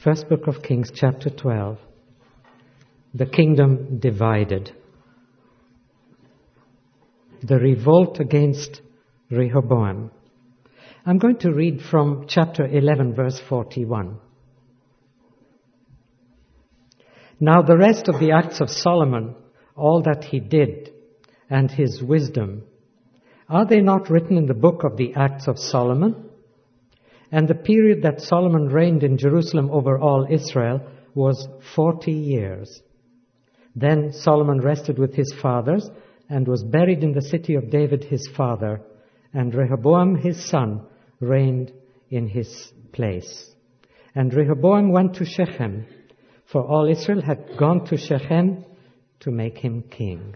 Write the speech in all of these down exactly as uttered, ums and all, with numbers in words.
First book of Kings, chapter twelve. The kingdom divided. The revolt against Rehoboam. I'm going to read from chapter eleven, verse forty-one. Now the rest of the acts of Solomon, all that he did, and his wisdom, are they not written in the book of the Acts of Solomon? And the period that Solomon reigned in Jerusalem over all Israel was forty years. Then Solomon rested with his fathers and was buried in the city of David his father, and Rehoboam his son reigned in his place. And Rehoboam went to Shechem, for all Israel had gone to Shechem to make him king.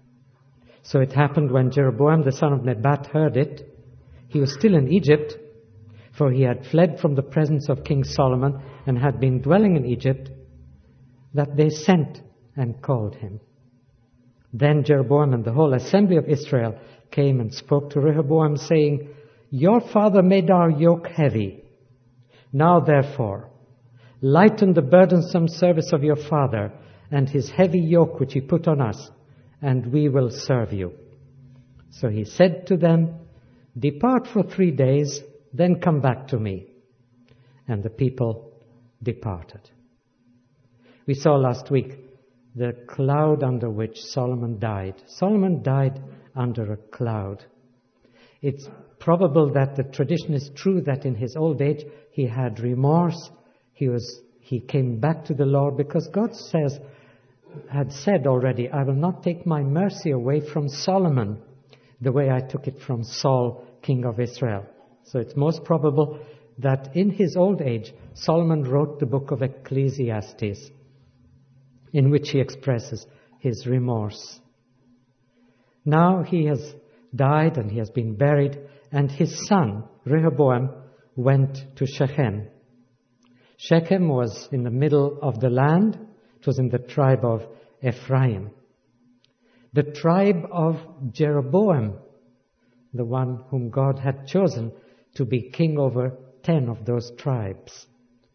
So it happened when Jeroboam the son of Nebat heard it, he was still in Egypt, for he had fled from the presence of King Solomon and had been dwelling in Egypt, that they sent and called him. Then Jeroboam and the whole assembly of Israel came and spoke to Rehoboam, saying, Your father made our yoke heavy. Now therefore, lighten the burdensome service of your father and his heavy yoke which he put on us, and we will serve you. So he said to them, Depart for three days, then come back to me. And the people departed. We saw last week the cloud under which Solomon died. Solomon died under a cloud. It's probable that the tradition is true that in his old age he had remorse. He was he came back to the Lord because God says had said already, I will not take my mercy away from Solomon the way I took it from Saul, king of Israel. So it's most probable that in his old age, Solomon wrote the book of Ecclesiastes, in which he expresses his remorse. Now he has died and he has been buried, and his son, Rehoboam, went to Shechem. Shechem was in the middle of the land. It was in the tribe of Ephraim. The tribe of Jeroboam, the one whom God had chosen to be king over ten of those tribes.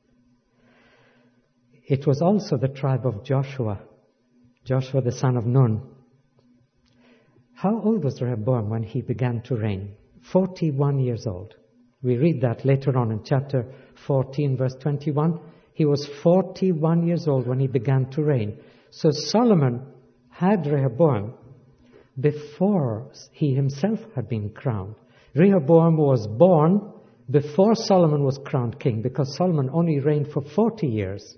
It was also the tribe of Joshua, Joshua the son of Nun. How old was Rehoboam when he began to reign? forty-one years old. We read that later on in chapter fourteen, verse twenty-one. He was forty-one years old when he began to reign. So Solomon had Rehoboam before he himself had been crowned. Rehoboam was born before Solomon was crowned king, because Solomon only reigned for forty years.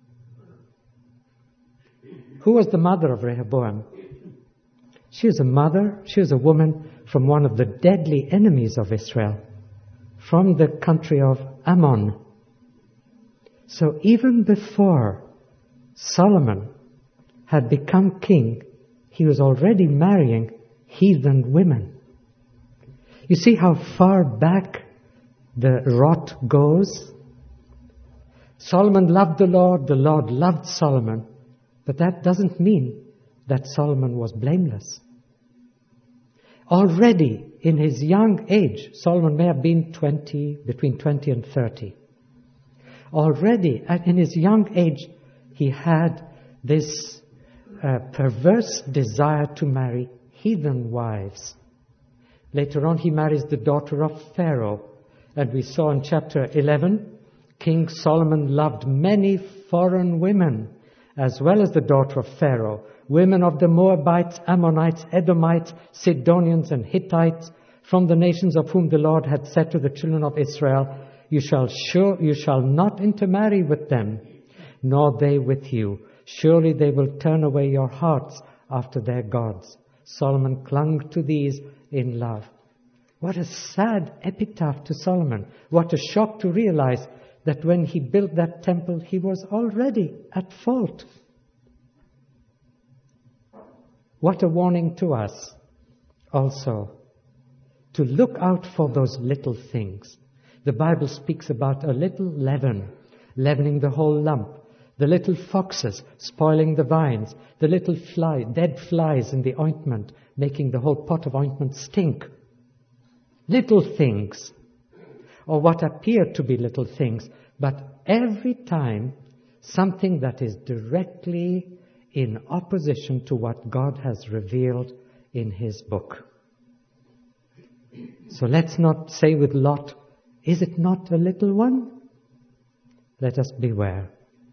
Who was the mother of Rehoboam? She was a mother, she was a woman from one of the deadly enemies of Israel, from the country of Ammon. So even before Solomon had become king, he was already marrying heathen women. You see how far back the rot goes? Solomon loved the Lord, the Lord loved Solomon, but that doesn't mean that Solomon was blameless. Already in his young age, Solomon may have been twenty, between twenty and thirty. Already in his young age, he had this uh, perverse desire to marry heathen wives. Later on, he marries the daughter of Pharaoh. And we saw in chapter eleven, King Solomon loved many foreign women, as well as the daughter of Pharaoh, women of the Moabites, Ammonites, Edomites, Sidonians, and Hittites, from the nations of whom the Lord had said to the children of Israel, You shall sure, you shall not intermarry with them, nor they with you. Surely they will turn away your hearts after their gods. Solomon clung to these in love. What a sad epitaph to Solomon. What a shock to realize that when he built that temple, he was already at fault. What a warning to us also to look out for those little things. The Bible speaks about a little leaven, leavening the whole lump. The little foxes spoiling the vines. The little fly, dead flies in the ointment, making the whole pot of ointment stink. Little things. or what appear to be little things, but every time something that is directly in opposition to what God has revealed in His book. So let's not say with Lot, is it not a little one? Let us beware.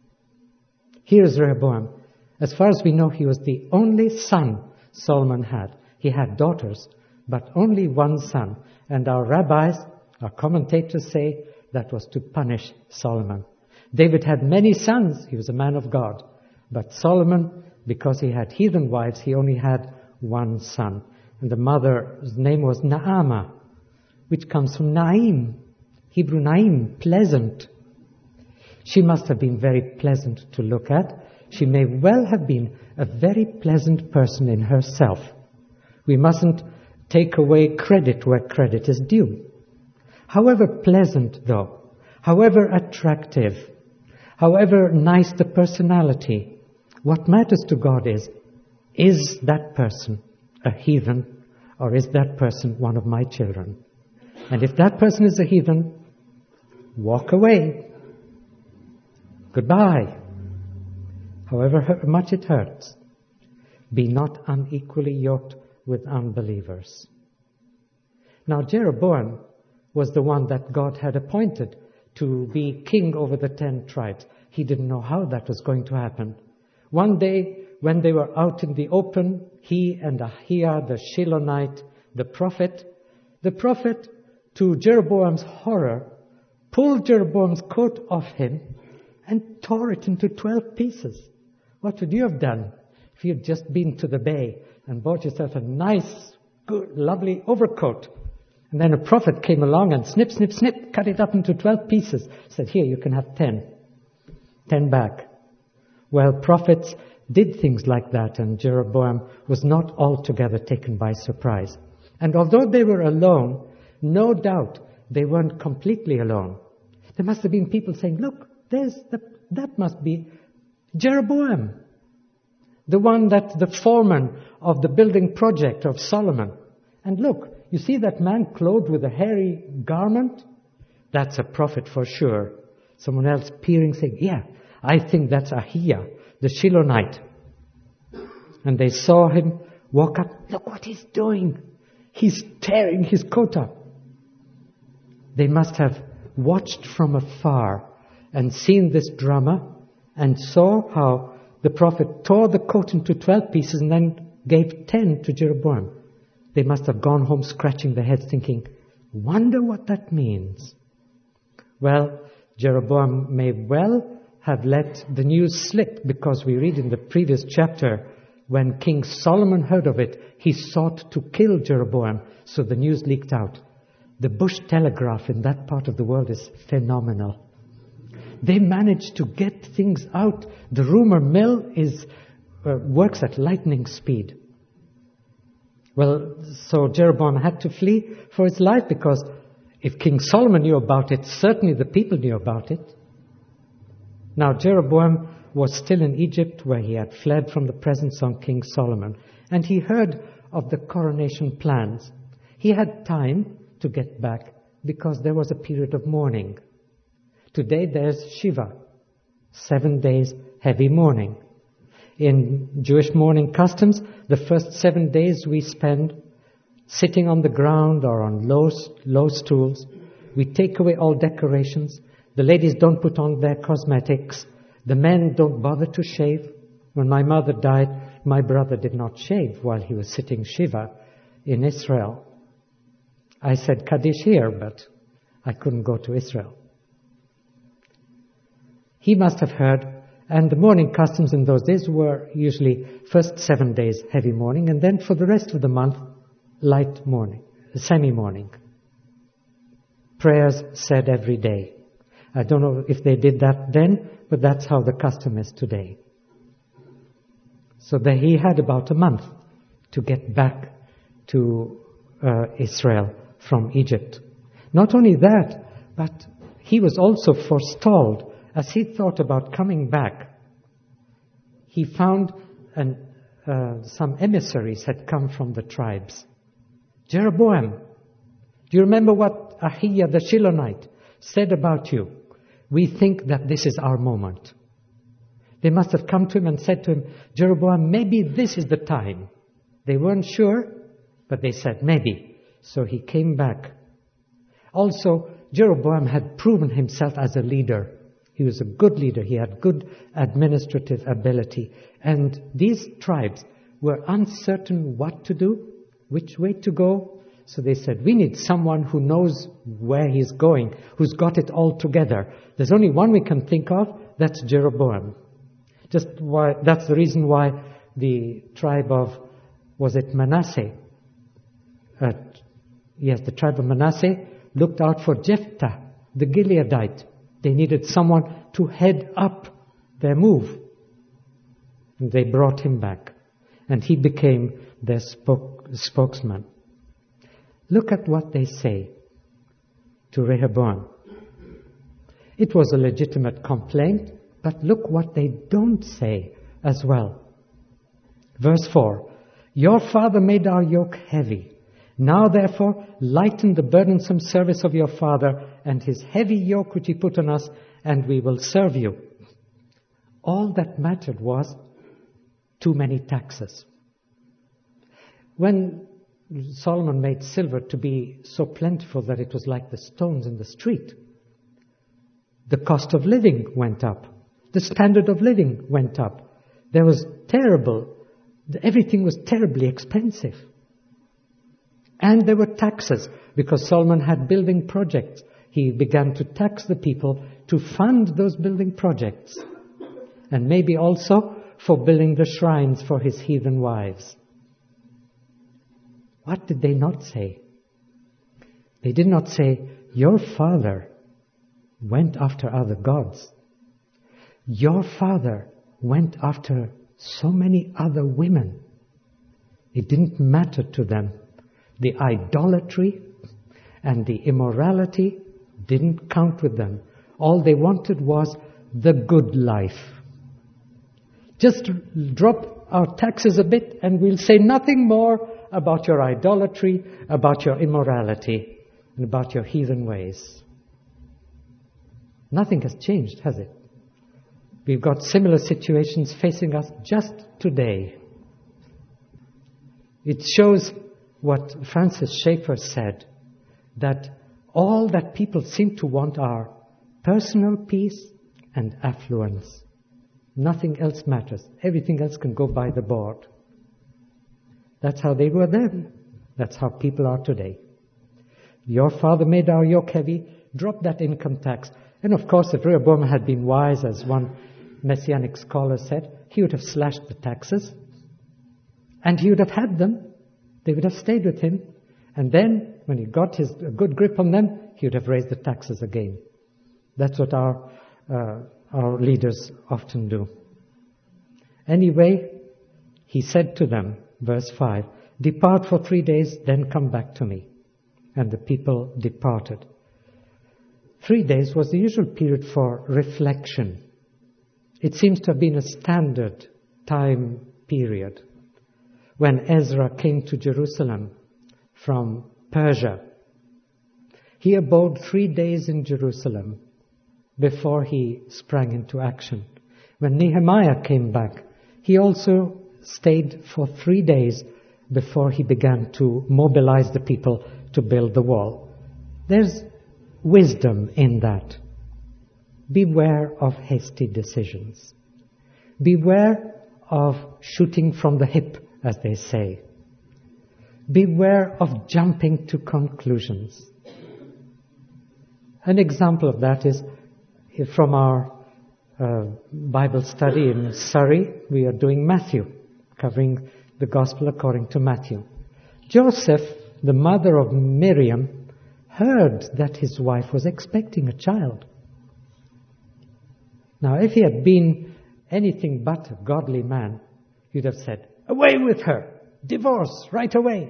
Here is Rehoboam. As far as we know, he was the only son Solomon had. He had daughters, but only one son. And our rabbis, our commentators say that was to punish Solomon. David had many sons. He was a man of God. But Solomon, because he had heathen wives, he only had one son. And the mother's name was Naamah, which comes from Naim, Hebrew Naim, pleasant. She must have been very pleasant to look at. She may well have been a very pleasant person in herself. We mustn't take away credit where credit is due. However pleasant, though, however attractive, however nice the personality, what matters to God is, is that person a heathen, or is that person one of my children? And if that person is a heathen, walk away. Goodbye. However much it hurts, be not unequally yoked with unbelievers. Now Jeroboam was the one that God had appointed to be king over the ten tribes. He didn't know how that was going to happen. One day, when they were out in the open, he and Ahiah, the Shilonite, the prophet, the prophet, to Jeroboam's horror, pulled Jeroboam's coat off him and tore it into twelve pieces. What would you have done if you'd just been to the bay and bought yourself a nice, good, lovely overcoat? And then a prophet came along and snip, snip, snip, cut it up into twelve pieces. Said, here, you can have ten. Ten back. Well, prophets did things like that, and Jeroboam was not altogether taken by surprise. And although they were alone, no doubt they weren't completely alone. There must have been people saying, look, there's the, that must be Jeroboam, the one that the foreman of the building project of Solomon. And look, you see that man clothed with a hairy garment? That's a prophet for sure. Someone else peering saying, yeah, I think that's Ahiah, the Shilonite. And they saw him walk up. Look what he's doing. He's tearing his coat up. They must have watched from afar and seen this drama and saw how the prophet tore the coat into twelve pieces and then gave ten to Jeroboam. They must have gone home scratching their heads thinking, wonder what that means. Well, Jeroboam may well have let the news slip, because we read in the previous chapter, when King Solomon heard of it, he sought to kill Jeroboam, so the news leaked out. The Bush telegraph in that part of the world is phenomenal. They managed to get things out. The rumor mill is uh, works at lightning speed. Well, so Jeroboam had to flee for his life, because if King Solomon knew about it, certainly the people knew about it. Now Jeroboam was still in Egypt, where he had fled from the presence of King Solomon, and he heard of the coronation plans. He had time to get back because there was a period of mourning. Today there's Shiva, seven days heavy mourning. In Jewish mourning customs, the first seven days we spend sitting on the ground or on low, low stools. We take away all decorations. The ladies don't put on their cosmetics. The men don't bother to shave. When my mother died, my brother did not shave while he was sitting Shiva in Israel. I said Kaddish here, but I couldn't go to Israel. He must have heard, and the mourning customs in those days were usually first seven days heavy mourning, and then for the rest of the month, light mourning, semi-mourning. Prayers said every day. I don't know if they did that then, but that's how the custom is today. So that he had about a month to get back to uh, Israel from Egypt. Not only that, but he was also forestalled. As he thought about coming back, he found an, uh, some emissaries had come from the tribes. Jeroboam, do you remember what Ahiah the Shilonite said about you? we think that this is our moment. They must have come to him and said to him, Jeroboam, maybe this is the time. They weren't sure, but they said, maybe. So he came back. Also, Jeroboam had proven himself as a leader. He was a good leader. He had good administrative ability. And these tribes were uncertain what to do, which way to go. So they said, we need someone who knows where he's going, who's got it all together. There's only one we can think of, that's Jeroboam. Just why, that's the reason why the tribe of, was it Manasseh? Uh, yes, the tribe of Manasseh looked out for Jephthah, the Gileadite. They needed someone to head up their move. And they brought him back. And he became their spoke, spokesman. Look at what they say to Rehoboam. It was a legitimate complaint, but look what they don't say as well. Verse four, your father made our yoke heavy. Now therefore lighten the burdensome service of your father and his heavy yoke which he put on us, and we will serve you. All that mattered was too many taxes. When Solomon made silver to be so plentiful that it was like the stones in the street, the cost of living went up. The standard of living went up. There was terrible, everything was terribly expensive. And there were taxes, because Solomon had building projects. He began to tax the people to fund those building projects. And maybe also for building the shrines for his heathen wives. What did they not say? They did not say, your father went after other gods. Your father went after so many other women. It didn't matter to them. The idolatry and the immorality didn't count with them. All they wanted was the good life. Just drop our taxes a bit and we'll say nothing more about your idolatry, about your immorality, and about your heathen ways. Nothing has changed, has it? We've got similar situations facing us just today. It shows what Francis Schaeffer said, that all that people seem to want are personal peace and affluence. Nothing else matters. Everything else can go by the board. That's how they were then. That's how people are today. Your father made our yoke heavy. Drop that income tax. And of course, if Rehoboam had been wise, as one Messianic scholar said, he would have slashed the taxes. And he would have had them. They would have stayed with him. And then, when he got his a good grip on them, he would have raised the taxes again. That's what our uh, our leaders often do. Anyway, he said to them, verse five, depart for three days, then come back to me. And the people departed. Three days was the usual period for reflection. It seems to have been a standard time period. When Ezra came to Jerusalem from Persia, he abode three days in Jerusalem before he sprang into action. When Nehemiah came back, he also stayed for three days before he began to mobilize the people to build the wall. There's wisdom in that. Beware of hasty decisions. Beware of shooting from the hip, as they say. Beware of jumping to conclusions. An example of that is from our uh, Bible study in Surrey. We are doing Matthew, covering the Gospel according to Matthew. Joseph, the mother of Miriam, heard that his wife was expecting a child. Now, if he had been anything but a godly man, he'd have said, away with her! Divorce, right away!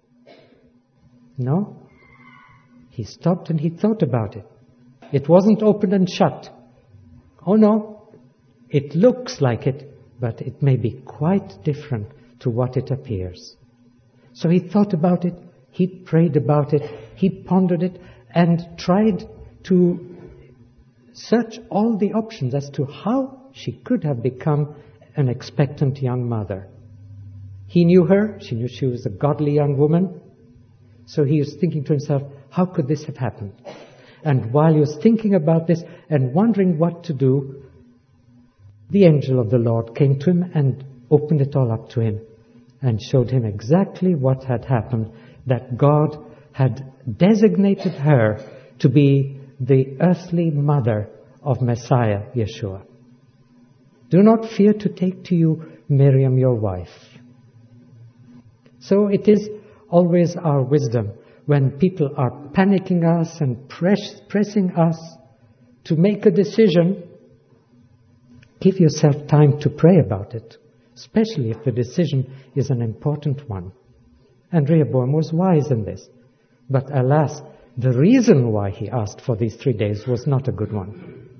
No. He stopped and he thought about it. It wasn't open and shut. Oh no, it looks like it, but it may be quite different to what it appears. So he thought about it, he prayed about it, he pondered it, and tried to search all the options as to how she could have become an expectant young mother. He knew her. She knew she was a godly young woman. So he was thinking to himself, how could this have happened? And while he was thinking about this and wondering what to do, the angel of the Lord came to him and opened it all up to him and showed him exactly what had happened, that God had designated her to be the earthly mother of Messiah, Yeshua. Do not fear to take to you Miriam, your wife. So it is always our wisdom when people are panicking us and press, pressing us to make a decision. Give yourself time to pray about it, especially if the decision is an important one. And Rehoboam was wise in this. But alas, the reason why he asked for these three days was not a good one.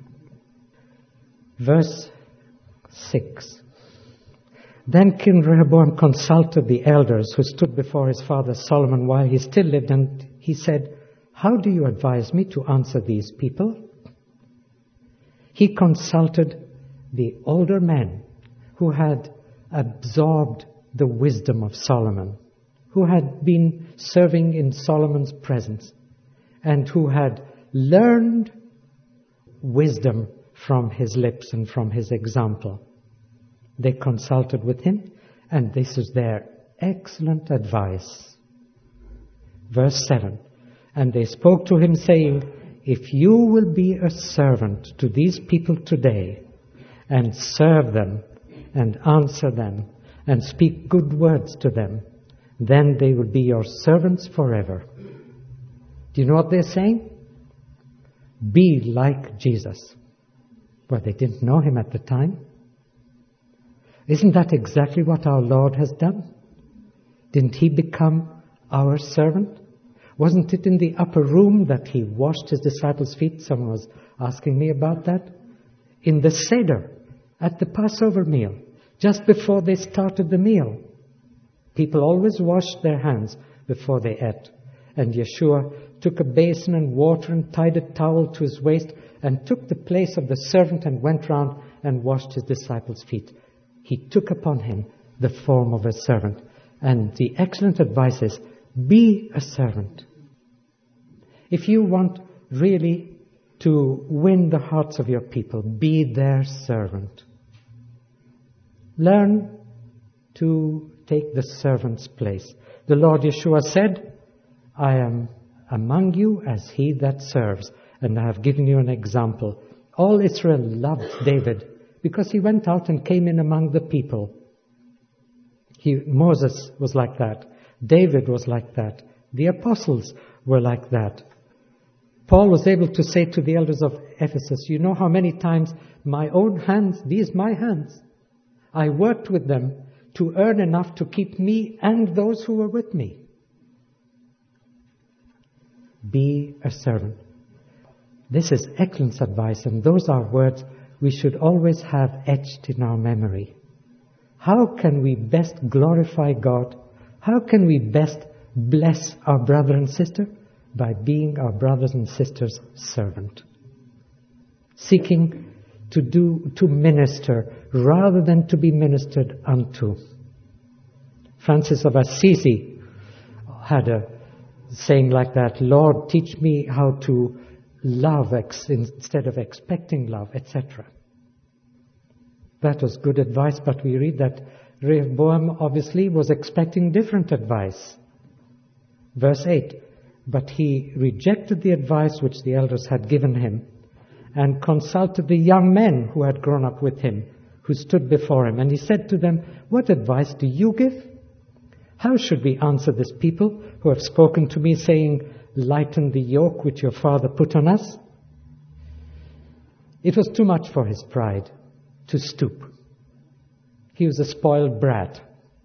Verse six. Then King Rehoboam consulted the elders who stood before his father Solomon while he still lived, and he said, how do you advise me to answer these people? He consulted the older men who had absorbed the wisdom of Solomon, who had been serving in Solomon's presence, and who had learned wisdom from his lips and from his example. They consulted with him, and this is their excellent advice. Verse seven. And they spoke to him, saying, if you will be a servant to these people today, and serve them, and answer them, and speak good words to them, then they will be your servants forever. Do you know what they're saying? Be like Jesus. Well, they didn't know him at the time. Isn't that exactly what our Lord has done? Didn't he become our servant? Wasn't it in the upper room that he washed his disciples' feet? Someone was asking me about that. In the Seder, at the Passover meal, just before they started the meal, people always washed their hands before they ate. And Yeshua took a basin and water and tied a towel to his waist and took the place of the servant and went round and washed his disciples' feet. He took upon him the form of a servant. And the excellent advice is, be a servant. If you want really to win the hearts of your people, be their servant. Learn to take the servant's place. The Lord Yeshua said, I am among you as he that serves, and I have given you an example. All Israel loved David because he went out and came in among the people. He, Moses was like that. David was like that. The apostles were like that. Paul was able to say to the elders of Ephesus, you know how many times my own hands, these my hands, I worked with them to earn enough to keep me and those who were with me. Be a servant. This is excellent advice, and those are words we should always have etched in our memory. How can we best glorify God? How can we best bless our brother and sister? By being our brothers and sisters' servant. Seeking to do, to minister rather than to be ministered unto. Francis of Assisi had a saying like that, Lord, teach me how to love ex- instead of expecting love, et cetera. That was good advice, but we read that Rehoboam obviously was expecting different advice. Verse eight, but he rejected the advice which the elders had given him and consulted the young men who had grown up with him, who stood before him. And he said to them, what advice do you give? How should we answer this people who have spoken to me, saying, lighten the yoke which your father put on us? It was too much for his pride to stoop. He was a spoiled brat.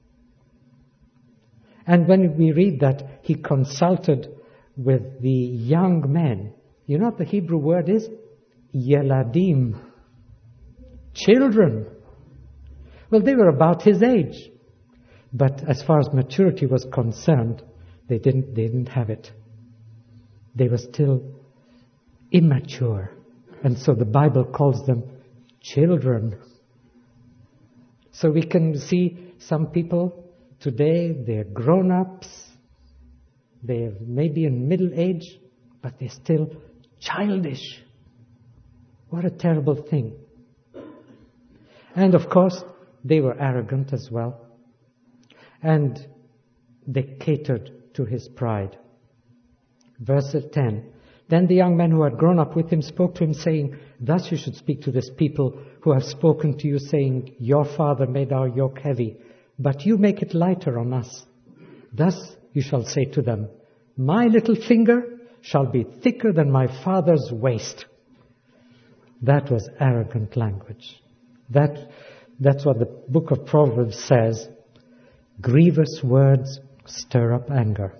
And when we read that he consulted with the young men, you know what the Hebrew word is? Yeladim. Children. Well, they were about his age. But as far as maturity was concerned, they didn't, they didn't have it. They were still immature. And so the Bible calls them children. So we can see some people today, they're grown-ups, they're maybe in middle age, but they're still childish. What a terrible thing. And of course, they were arrogant as well. And they catered to his pride. Verse ten. Then the young men who had grown up with him spoke to him, saying, thus you should speak to this people who have spoken to you, saying, your father made our yoke heavy, but you make it lighter on us. Thus you shall say to them, my little finger shall be thicker than my father's waist. That was arrogant language. That, that's what the book of Proverbs says. Grievous words stir up anger.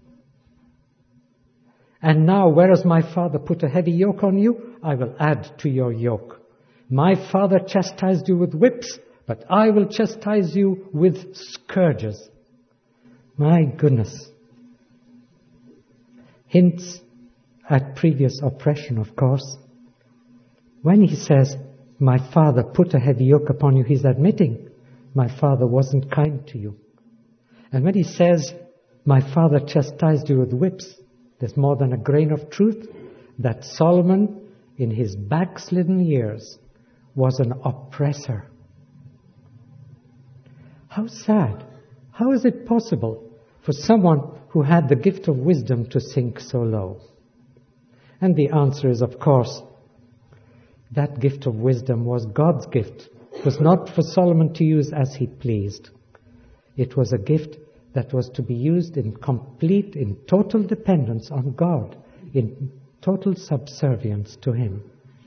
And now, whereas my father put a heavy yoke on you, I will add to your yoke. My father chastised you with whips, but I will chastise you with scourges. My goodness. Hints at previous oppression, of course. When he says, my father put a heavy yoke upon you, he's admitting, my father wasn't kind to you. And when he says, my father chastised you with whips, there's more than a grain of truth that Solomon, in his backslidden years, was an oppressor. How sad. How is it possible for someone who had the gift of wisdom to sink so low? And the answer is, of course, that gift of wisdom was God's gift. It was not for Solomon to use as he pleased. It was a gift that was to be used in complete, in total dependence on God, in total subservience to him.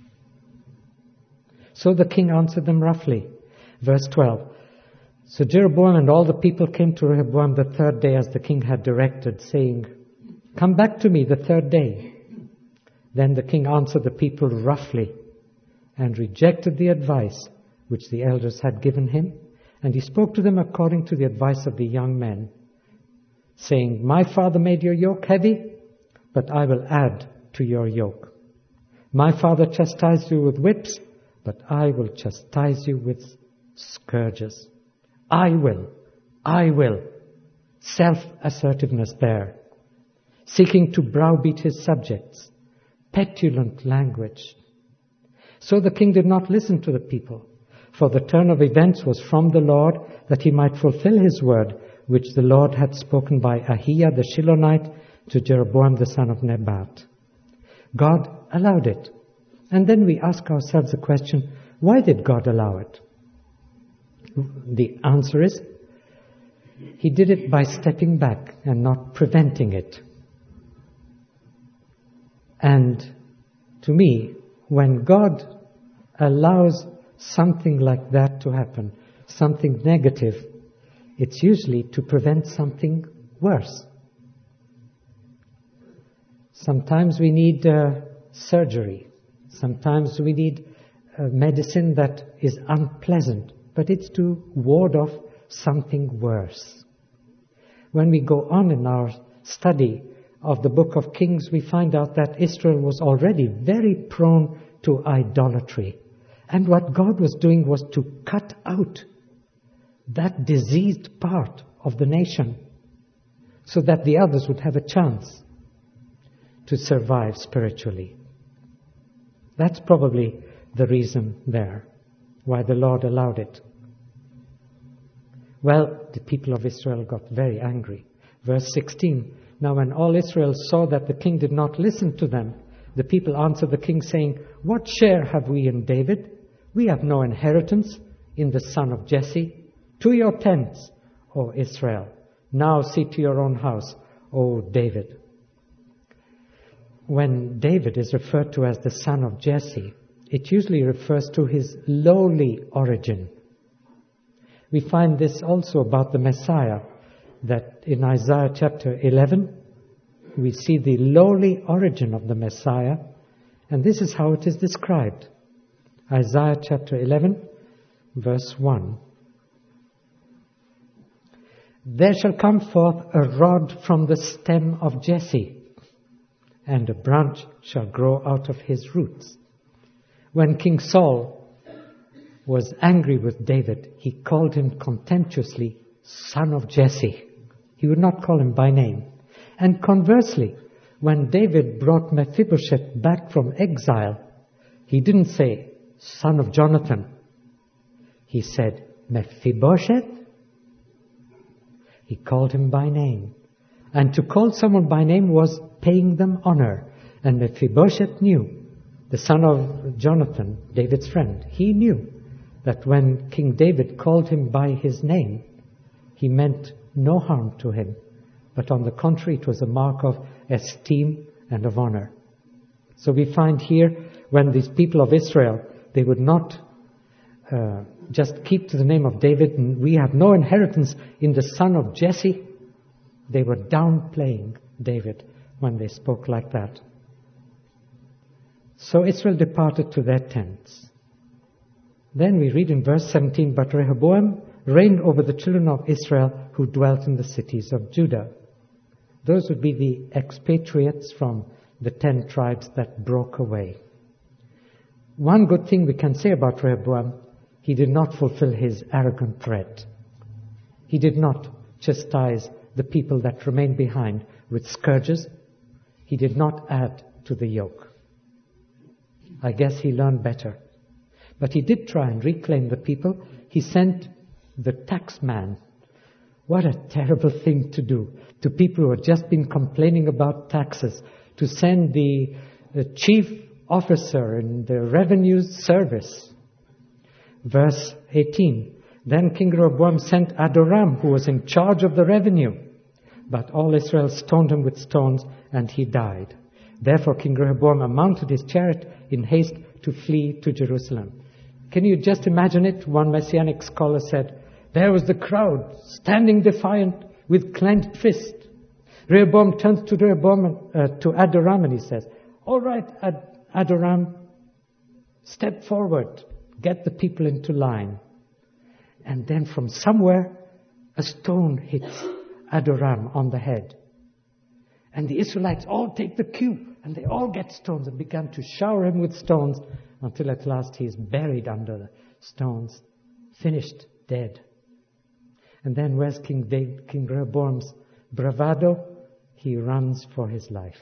So the king answered them roughly. Verse twelve. So Jeroboam and all the people came to Rehoboam the third day as the king had directed, saying, come back to me the third day. Then the king answered the people roughly and rejected the advice which the elders had given him. And he spoke to them according to the advice of the young men, saying, my father made your yoke heavy, but I will add to your yoke. My father chastised you with whips, but I will chastise you with scourges. I will, I will. Self-assertiveness there. Seeking to browbeat his subjects. Petulant language. So the king did not listen to the people. For the turn of events was from the Lord, that he might fulfill his word, which the Lord had spoken by Ahijah the Shilonite to Jeroboam the son of Nebat. God allowed it. And then we ask ourselves the question, why did God allow it? The answer is, he did it by stepping back and not preventing it. And to me, when God allows something like that to happen, something negative, it's usually to prevent something worse. Sometimes we need uh, surgery. Sometimes we need uh, medicine that is unpleasant, but it's to ward off something worse. When we go on in our study of the book of Kings, we find out that Israel was already very prone to idolatry. And what God was doing was to cut out that diseased part of the nation so that the others would have a chance to survive spiritually. That's probably the reason there, why the Lord allowed it. Well, the people of Israel got very angry. Verse sixteen, now when all Israel saw that the king did not listen to them, the people answered the king, saying, what share have we in David? We have no inheritance in the son of Jesse. To your tents, O Israel. Now see to your own house, O David. When David is referred to as the son of Jesse, it usually refers to his lowly origin. We find this also about the Messiah, that in Isaiah chapter eleven, we see the lowly origin of the Messiah, and this is how it is described. Isaiah chapter eleven, verse one. There shall come forth a rod from the stem of Jesse, and a branch shall grow out of his roots. When King Saul was angry with David, he called him contemptuously, son of Jesse. He would not call him by name. And conversely, when David brought Mephibosheth back from exile, he didn't say, son of Jonathan. He said, Mephibosheth? He called him by name. And to call someone by name was paying them honor. And Mephibosheth knew, the son of Jonathan, David's friend, he knew that when King David called him by his name, he meant no harm to him. But on the contrary, it was a mark of esteem and of honor. So we find here, when these people of Israel, they would not uh, just keep to the name of David, and we have no inheritance in the son of Jesse. They were downplaying David when they spoke like that. So Israel departed to their tents. Then we read in verse seventeen, but Rehoboam reigned over the children of Israel who dwelt in the cities of Judah. Those would be the expatriates from the ten tribes that broke away. One good thing we can say about Rehoboam, he did not fulfill his arrogant threat. He did not chastise the people that remained behind with scourges. He did not add to the yoke. I guess he learned better. But he did try and reclaim the people. He sent the tax man. What a terrible thing to do to people who had just been complaining about taxes, to send the, the chief officer in the revenue service. Verse eighteen, then King Rehoboam sent Adoram, who was in charge of the revenue. But all Israel stoned him with stones, and he died. Therefore King Rehoboam mounted his chariot in haste to flee to Jerusalem. Can you just imagine it? One Messianic scholar said, there was the crowd standing defiant with clenched fist. Rehoboam turns to Rehoboam, uh, to Adoram, and he says, all right, Ad- Adoram, step forward, get the people into line. And then from somewhere, a stone hits Adoram on the head. And the Israelites all take the cue, and they all get stones and began to shower him with stones until at last he is buried under the stones, finished, dead. And then where's King David, King Rehoboam's bravado? He runs for his life.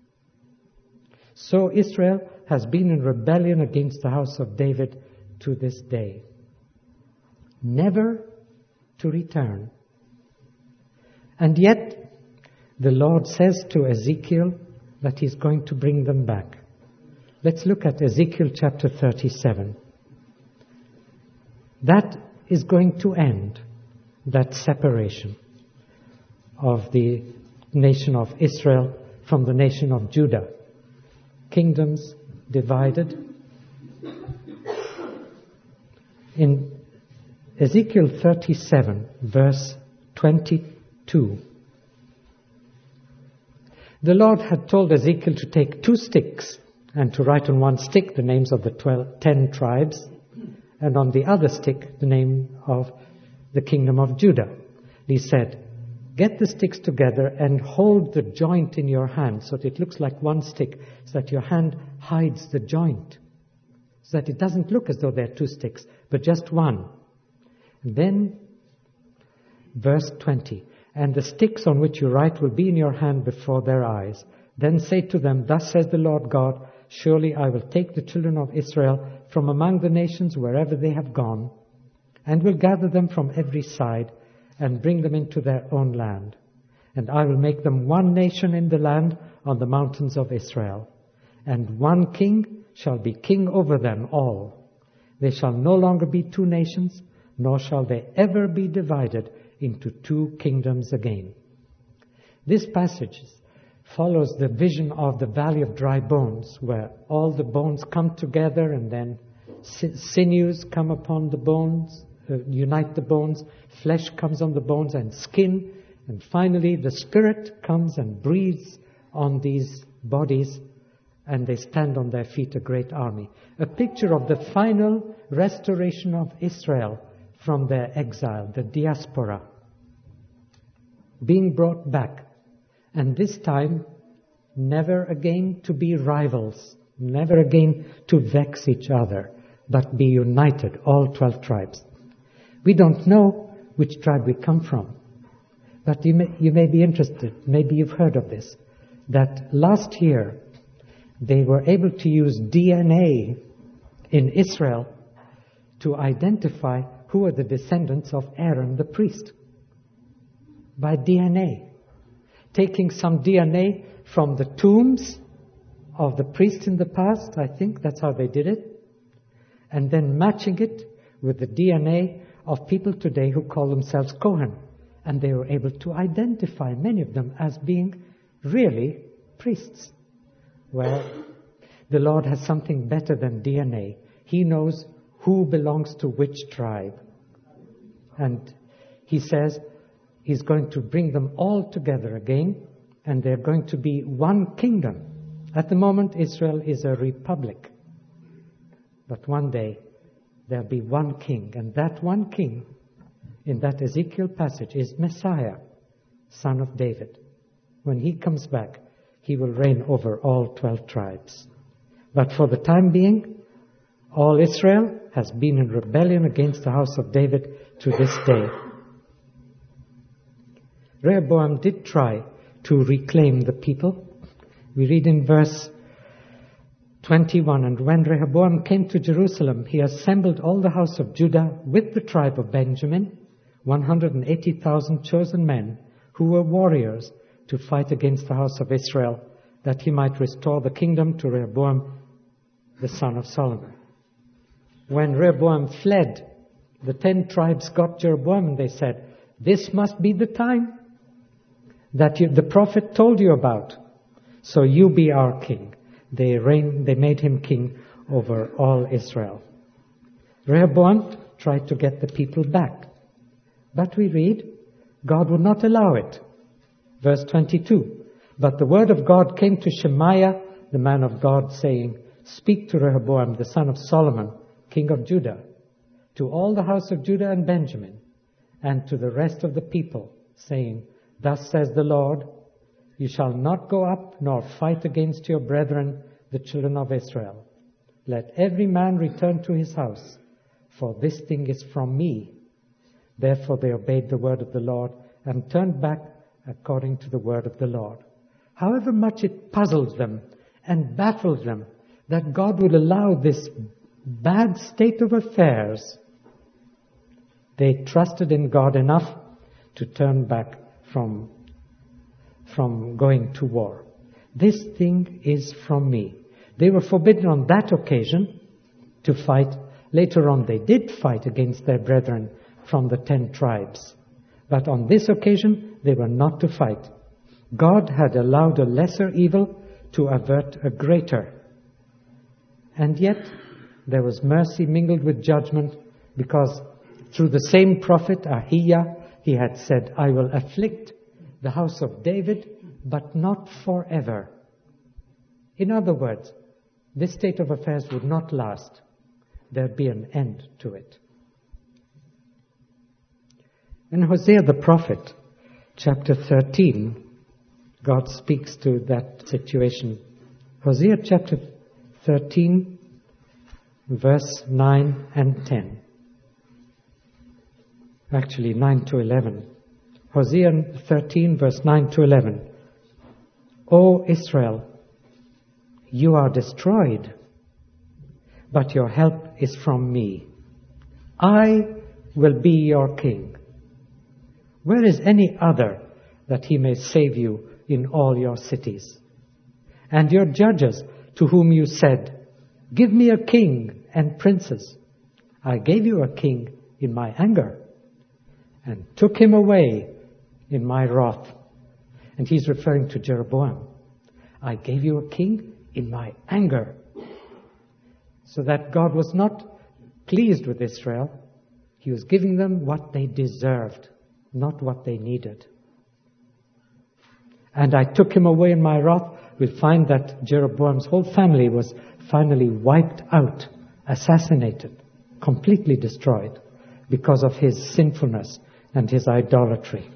So Israel has been in rebellion against the house of David to this day, never to return. And yet, the Lord says to Ezekiel that He's going to bring them back. Let's look at Ezekiel chapter thirty-seven. That is going to end, that separation of the nation of Israel from the nation of Judah. Kingdoms divided. In Ezekiel thirty-seven, verse twenty-two, the Lord had told Ezekiel to take two sticks and to write on one stick the names of the twelve, ten tribes, and on the other stick the name of the kingdom of Judah. He said, get the sticks together and hold the joint in your hand so that it looks like one stick, so that your hand hides the joint, so that it doesn't look as though there are two sticks, but just one. And then, verse twenty, and the sticks on which you write will be in your hand before their eyes. Then say to them, thus says the Lord God, surely I will take the children of Israel from among the nations wherever they have gone, and will gather them from every side, and bring them into their own land. And I will make them one nation in the land on the mountains of Israel. And one king shall be king over them all. They shall no longer be two nations, nor shall they ever be divided into two kingdoms again. This passage follows the vision of the valley of dry bones, where all the bones come together and then sinews come upon the bones, uh, unite the bones, flesh comes on the bones and skin, and finally the Spirit comes and breathes on these bodies, and they stand on their feet, a great army. A picture of the final restoration of Israel from their exile, the diaspora, being brought back, and this time never again to be rivals never again to vex each other, but be united, all twelve tribes. We don't know which tribe we come from, but you may, you may be interested, maybe you've heard of this, that last year they were able to use D N A in Israel to identify who are the descendants of Aaron the priest. By D N A. Taking some D N A from the tombs of the priests in the past, I think that's how they did it, and then matching it with the D N A of people today who call themselves Kohen. And they were able to identify many of them as being really priests. Well, the Lord has something better than D N A. He knows who belongs to which tribe. And He says He's going to bring them all together again, and they're going to be one kingdom. At the moment, Israel is a republic. But one day, there'll be one king, and that one king, in that Ezekiel passage, is Messiah, son of David. When He comes back, He will reign over all twelve tribes. But for the time being, all Israel has been in rebellion against the house of David to this day. Rehoboam did try to reclaim the people. We read in verse twenty-one, and when Rehoboam came to Jerusalem, he assembled all the house of Judah with the tribe of Benjamin, one hundred eighty thousand chosen men who were warriors to fight against the house of Israel, that he might restore the kingdom to Rehoboam, the son of Solomon. When Rehoboam fled, the ten tribes got Jeroboam and they said, "This must be the time that you, the prophet told you about. So you be our king." They reigned, they made him king over all Israel. Rehoboam tried to get the people back. But we read, God would not allow it. Verse twenty-two, "But the word of God came to Shemaiah, the man of God, saying, Speak to Rehoboam, the son of Solomon, king of Judah, to all the house of Judah and Benjamin, and to the rest of the people, saying, Thus says the Lord, you shall not go up nor fight against your brethren, the children of Israel. Let every man return to his house, for this thing is from me. Therefore they obeyed the word of the Lord and turned back according to the word of the Lord." However much it puzzled them and baffled them that God would allow this bad state of affairs, they trusted in God enough to turn back from, from going to war. This thing is from me. They were forbidden on that occasion to fight. Later on they did fight against their brethren from the ten tribes. But on this occasion they were not to fight. God had allowed a lesser evil to avert a greater. And yet there was mercy mingled with judgment, because through the same prophet Ahijah, he had said, "I will afflict the house of David, but not forever." In other words, this state of affairs would not last. There'd be an end to it. In Hosea the prophet, chapter thirteen, God speaks to that situation. Hosea chapter thirteen, verse nine and ten. Actually, nine to eleven. Hosea thirteen, verse nine to eleven. "O Israel, you are destroyed, but your help is from me. I will be your king. Where is any other that he may save you in all your cities? And your judges, to whom you said, Give me a king and princes. I gave you a king in my anger and took him away in my wrath." And he's referring to Jeroboam. I gave you a king in my anger. So that God was not pleased with Israel. He was giving them what they deserved, not what they needed. "And I took him away in my wrath." We'll find that Jeroboam's whole family was finally wiped out, assassinated, completely destroyed because of his sinfulness and his idolatry.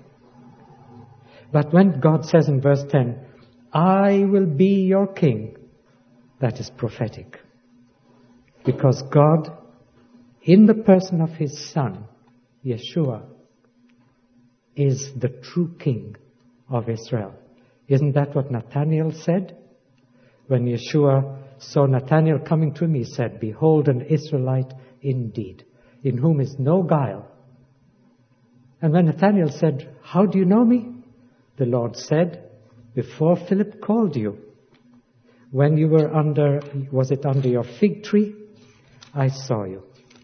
But when God says in verse ten, "I will be your king," that is prophetic. Because God, in the person of His Son, Yeshua, is the true King of Israel. Isn't that what Nathanael said? When Yeshua saw Nathanael coming to him, he said, "Behold, an Israelite indeed, in whom is no guile." And when Nathanael said, "How do you know me?" The Lord said, "Before Philip called you, when you were under, was it under your fig tree? I saw you."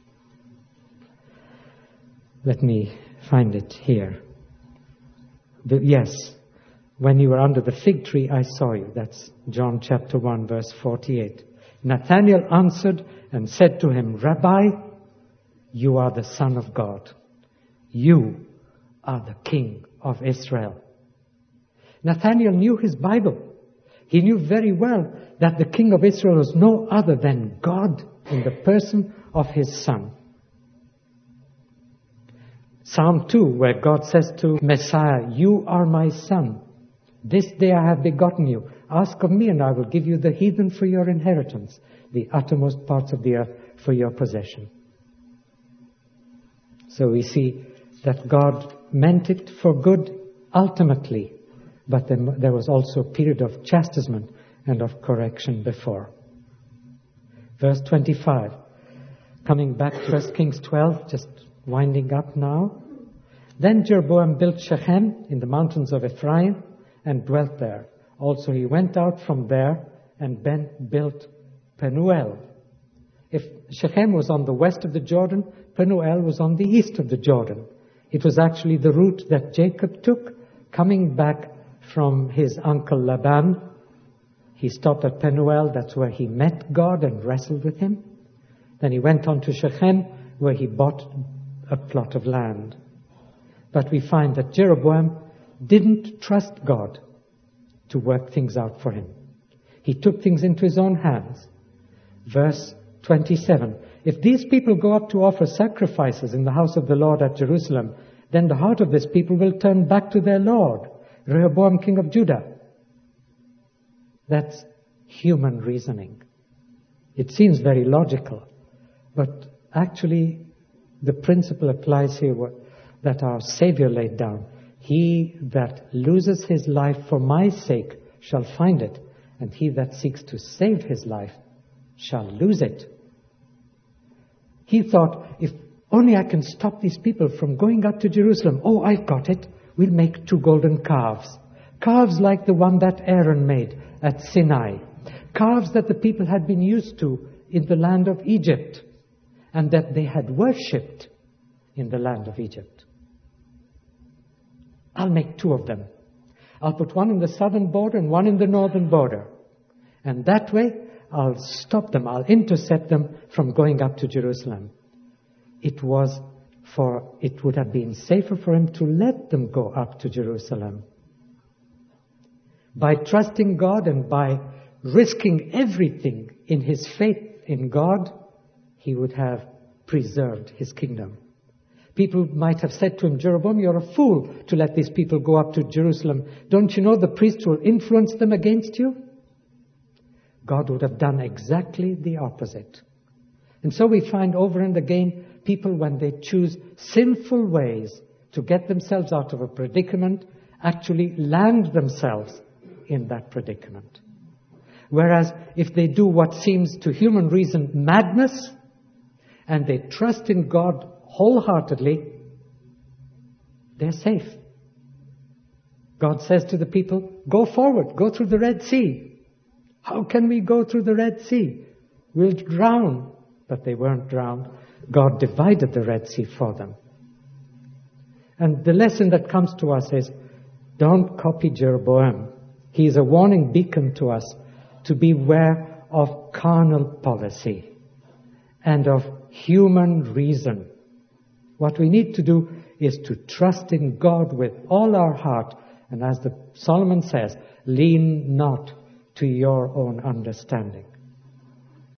Let me find it here. The, yes, when you were under the fig tree, I saw you. That's John chapter one, verse forty-eight. Nathanael answered and said to him, "Rabbi, you are the Son of God. You are the King of Israel." Nathanael knew his Bible. He knew very well that the King of Israel was no other than God in the person of His Son. Psalm two, where God says to Messiah, "You are my Son. This day I have begotten you. Ask of me and I will give you the heathen for your inheritance, the uttermost parts of the earth for your possession." So we see that God meant it for good ultimately, but then there was also a period of chastisement and of correction before. Verse twenty-five, coming back to First Kings twelve, just winding up now. Then Jeroboam built Shechem in the mountains of Ephraim and dwelt there. Also he went out from there and ben built Penuel. If Shechem was on the west of the Jordan, Penuel was on the east of the Jordan. It was actually the route that Jacob took coming back from his uncle Laban. He stopped at Penuel. That's where he met God and wrestled with Him. Then he went on to Shechem, where he bought a plot of land. But we find that Jeroboam didn't trust God to work things out for him. He took things into his own hands. Verse twenty-seven, "If these people go up to offer sacrifices in the house of the Lord at Jerusalem, then the heart of this people will turn back to their Lord, Rehoboam, king of Judah." That's human reasoning. It seems very logical, but actually the principle applies here that our Savior laid down. "He that loses his life for my sake shall find it, and he that seeks to save his life shall lose it." He thought, if only I can stop these people from going up to Jerusalem. Oh, I've got it. We'll make two golden calves. Calves like the one that Aaron made at Sinai. Calves that the people had been used to in the land of Egypt and that they had worshipped in the land of Egypt. I'll make two of them. I'll put one in the southern border and one in the northern border. And that way, I'll stop them, I'll intercept them from going up to Jerusalem. It was for, it would have been safer for him to let them go up to Jerusalem. By trusting God and by risking everything in his faith in God, he would have preserved his kingdom. People might have said to him, "Jeroboam, you're a fool to let these people go up to Jerusalem. Don't you know the priests will influence them against you?" God would have done exactly the opposite. And so we find over and again people, when they choose sinful ways to get themselves out of a predicament, actually land themselves in that predicament. Whereas if they do what seems to human reason madness, and they trust in God wholeheartedly, they're safe. God says to the people, "Go forward, go through the Red Sea." How can we go through the Red Sea? We'll drown. But they weren't drowned. God divided the Red Sea for them. And the lesson that comes to us is, don't copy Jeroboam. He is a warning beacon to us to beware of carnal policy and of human reason. What we need to do is to trust in God with all our heart. And as the Solomon says, lean not to your own understanding.